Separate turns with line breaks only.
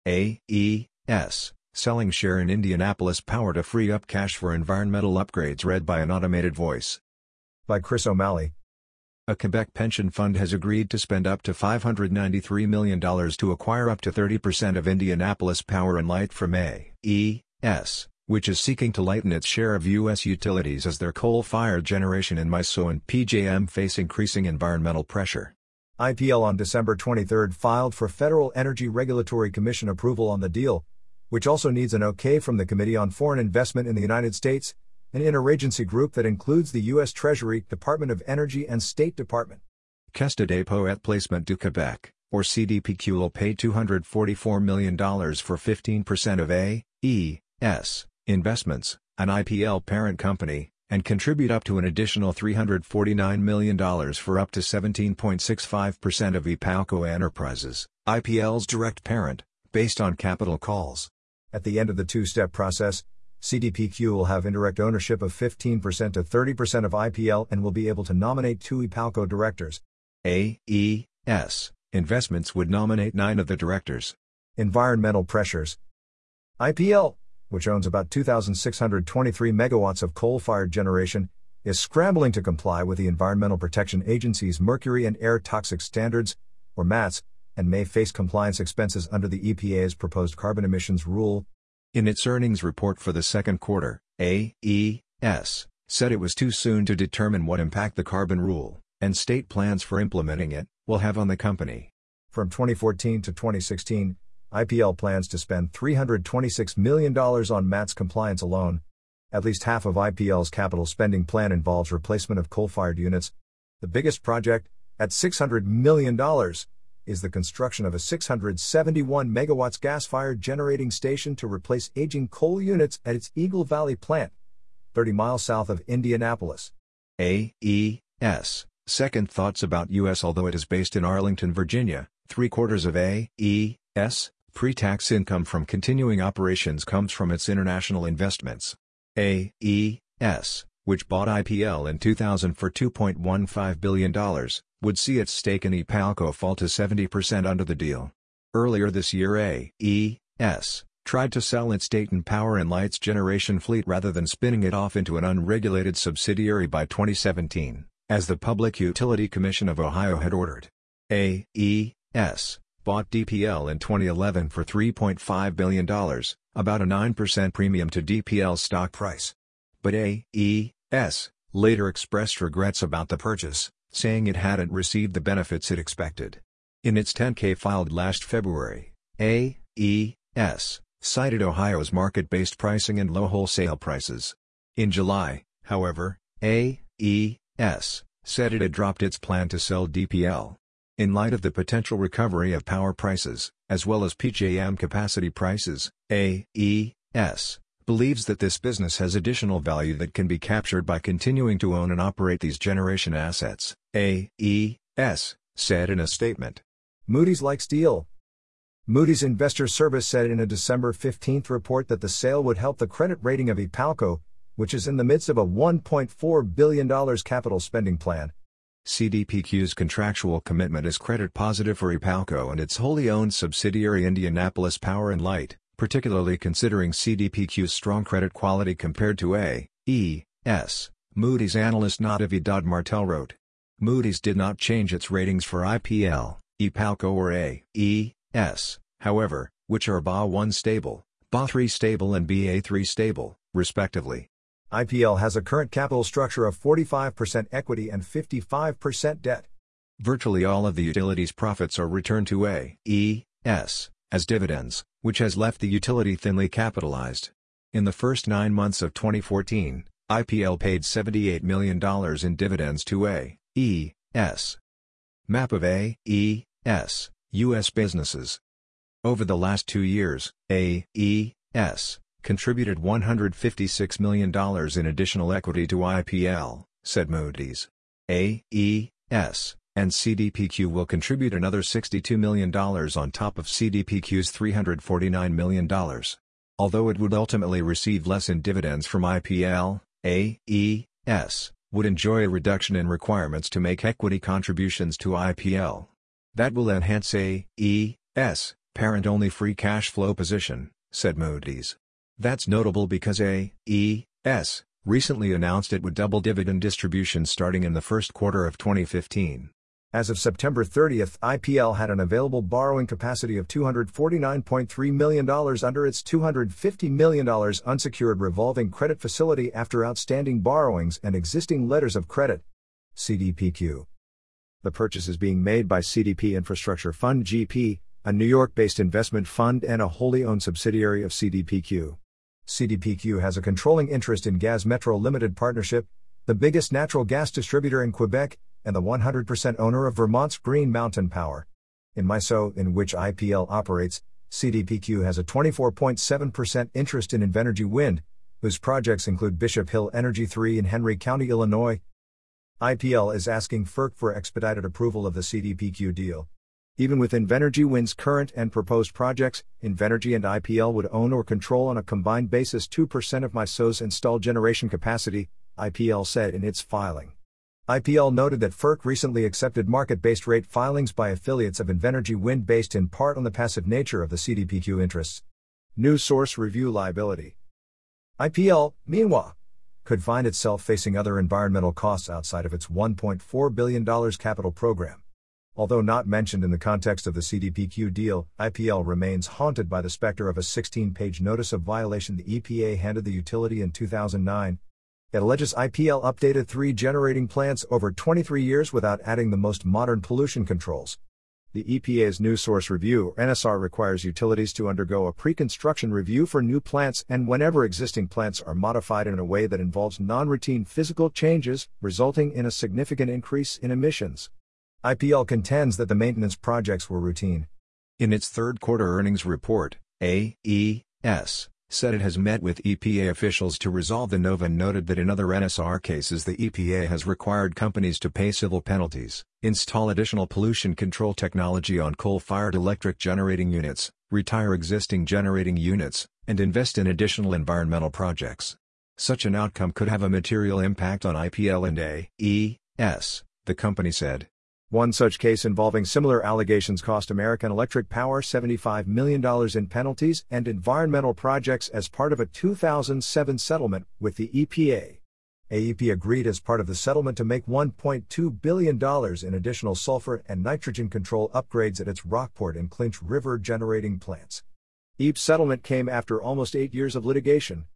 AES, selling share in Indianapolis Power to free up cash for environmental upgrades, read by an automated voice.
By Chris O'Malley.
A Quebec pension fund has agreed to spend up to $593 million to acquire up to 30% of Indianapolis Power and Light from AES, which is seeking to lighten its share of U.S. utilities as their coal-fired generation in MISO and PJM face increasing environmental pressure.
IPL on December 23 filed for Federal Energy Regulatory Commission approval on the deal, which also needs an okay from the Committee on Foreign Investment in the United States, an interagency group that includes the U.S. Treasury, Department of Energy and State Department.
Caisse de dépôt et placement du Québec, or CDPQ, will pay $244 million for 15% of AES Investments, an IPL parent company, and contribute up to an additional $349 million for up to 17.65% of IPALCO Enterprises, IPL's direct parent, based on capital calls.
At the end of the two-step process, CDPQ will have indirect ownership of 15% to 30% of IPL and will be able to nominate 2 IPALCO directors.
AES Investments would nominate 9 of the directors.
Environmental pressures. IPL, which owns about 2,623 megawatts of coal-fired generation, is scrambling to comply with the Environmental Protection Agency's Mercury and Air Toxic Standards, or MATS, and may face compliance expenses under the EPA's proposed carbon emissions rule.
In its earnings report for the second quarter, AES said it was too soon to determine what impact the carbon rule, and state plans for implementing it, will have on the company.
From 2014 to 2016, IPL plans to spend $326 million on MATS compliance alone. At least half of IPL's capital spending plan involves replacement of coal-fired units. The biggest project, at $600 million, is the construction of a 671 megawatts gas-fired generating station to replace aging coal units at its Eagle Valley plant, 30 miles south of Indianapolis.
AES second thoughts about U.S. Although it is based in Arlington, Virginia, 3/4 of AES pre-tax income from continuing operations comes from its international investments. AES, which bought IPL in 2000 for $2.15 billion, would see its stake in IPALCO fall to 70% under the deal. Earlier this year, AES tried to sell its Dayton Power and Light's generation fleet rather than spinning it off into an unregulated subsidiary by 2017, as the Public Utility Commission of Ohio had ordered. AES bought DPL in 2011 for $3.5 billion, about a 9% premium to DPL's stock price. But AES later expressed regrets about the purchase, saying it hadn't received the benefits it expected. In its 10-K filed last February, AES cited Ohio's market-based pricing and low wholesale prices. In July, however, AES said it had dropped its plan to sell DPL. In light of the potential recovery of power prices, as well as PJM capacity prices, AES believes that this business has additional value that can be captured by continuing to own and operate these generation assets, AES said in a statement.
Moody's likes deal. Moody's Investors Service said in a December 15 report that the sale would help the credit rating of IPALCO, which is in the midst of a $1.4 billion capital spending plan.
CDPQ's contractual commitment is credit positive for IPALCO and its wholly owned subsidiary Indianapolis Power and Light, particularly considering CDPQ's strong credit quality compared to AES, Moody's analyst Nadavi Dodd-Martel wrote. Moody's did not change its ratings for IPL, IPALCO or AES, however, which are BA1 stable, BA3 stable and BA3 stable, respectively.
IPL has a current capital structure of 45% equity and 55% debt.
Virtually all of the utility's profits are returned to AES as dividends, which has left the utility thinly capitalized. In the first 9 months of 2014, IPL paid $78 million in dividends to AES. Map of AES, U.S. businesses. Over the last 2 years, AES contributed $156 million in additional equity to IPL, said Moody's. AES and CDPQ will contribute another $62 million on top of CDPQ's $349 million. Although it would ultimately receive less in dividends from IPL, AES would enjoy a reduction in requirements to make equity contributions to IPL. That will enhance AES' parent-only free cash flow position, said Moody's. That's notable because AES recently announced it would double dividend distributions starting in the first quarter of 2015.
As of September 30, IPL had an available borrowing capacity of $249.3 million under its $250 million unsecured revolving credit facility after outstanding borrowings and existing letters of credit. CDPQ. The purchase is being made by CDP Infrastructure Fund GP, a New York-based investment fund and a wholly owned subsidiary of CDPQ. CDPQ has a controlling interest in Gaz Metro Limited Partnership, the biggest natural gas distributor in Quebec, and the 100% owner of Vermont's Green Mountain Power. In MISO, in which IPL operates, CDPQ has a 24.7% interest in Invenergy Wind, whose projects include Bishop Hill Energy 3 in Henry County, Illinois. IPL is asking FERC for expedited approval of the CDPQ deal. Even with Invenergy Wind's current and proposed projects, Invenergy and IPL would own or control on a combined basis 2% of MISO's installed generation capacity, IPL said in its filing. IPL noted that FERC recently accepted market-based rate filings by affiliates of Invenergy Wind based in part on the passive nature of the CDPQ interests. News source review liability. IPL, meanwhile, could find itself facing other environmental costs outside of its $1.4 billion capital program. Although not mentioned in the context of the CDPQ deal, IPL remains haunted by the specter of a 16-page notice of violation the EPA handed the utility in 2009. It alleges IPL updated 3 generating plants over 23 years without adding the most modern pollution controls. The EPA's New Source Review (NSR) requires utilities to undergo a pre-construction review for new plants and whenever existing plants are modified in a way that involves non-routine physical changes, resulting in a significant increase in emissions. IPL contends that the maintenance projects were routine.
In its third-quarter earnings report, AES said it has met with EPA officials to resolve the NOVA and noted that in other NSR cases the EPA has required companies to pay civil penalties, install additional pollution control technology on coal-fired electric generating units, retire existing generating units, and invest in additional environmental projects. Such an outcome could have a material impact on IPL and AES, the company said.
One such case involving similar allegations cost American Electric Power $75 million in penalties and environmental projects as part of a 2007 settlement with the EPA. AEP agreed as part of the settlement to make $1.2 billion in additional sulfur and nitrogen control upgrades at its Rockport and Clinch River generating plants. EEP's settlement came after almost 8 years of litigation.